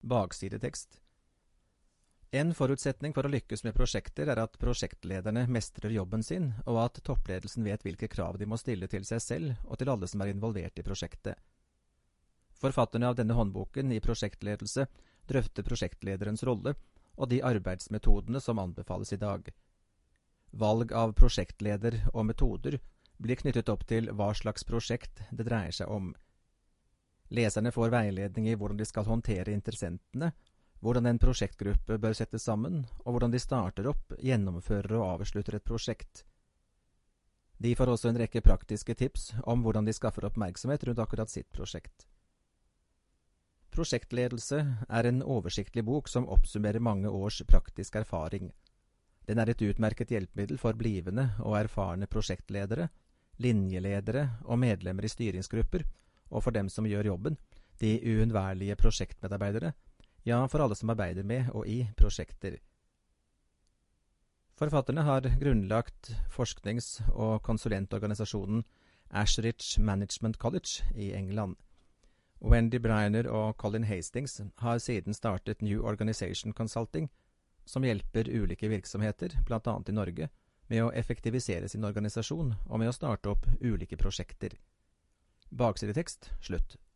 Baksidetekst. En forutsetning for å lykkes med prosjekter er at prosjektlederne mestrer jobben sin, og at toppledelsen vet hvilke krav de må stille til seg selv og til alle som er involvert i prosjektet. Forfatterne av denne håndboken i prosjektledelse drøfter prosjektlederens rolle og de arbeidsmetodene som anbefales i dag. Valg av prosjektleder og metoder blir knyttet opp til hva slags prosjekt det dreier seg om. Leserne får veiledning i hvordan de skal håndtere interessentene, hvordan en prosjektgruppe bør settes sammen, og hvordan de starter opp, gjennomfører og avslutter et prosjekt. De får også en rekke praktiske tips om hvordan de skaffer oppmerksomhet rundt akkurat sitt prosjekt. Prosjektledelse er en oversiktlig bok som oppsummerer mange års praktisk erfaring. Den er et utmerket hjelpemiddel for blivende og erfarne prosjektledere, linjeledere og medlemmer i styringsgrupper, og for dem som gjør jobben, de uunnværlige prosjektmedarbeidere, ja, for alle som arbeider med og i prosjekter. Forfatterne har grunnlagt forsknings- og konsulentorganisasjonen Ashridge Management College i England. Wendy Briner og Colin Hastings har siden startet New Organization Consulting, som hjelper ulike virksomheter, blant annet i Norge, med å effektivisere sin organisasjon og med å starte opp ulike prosjekter. Baksidetekst, slutt.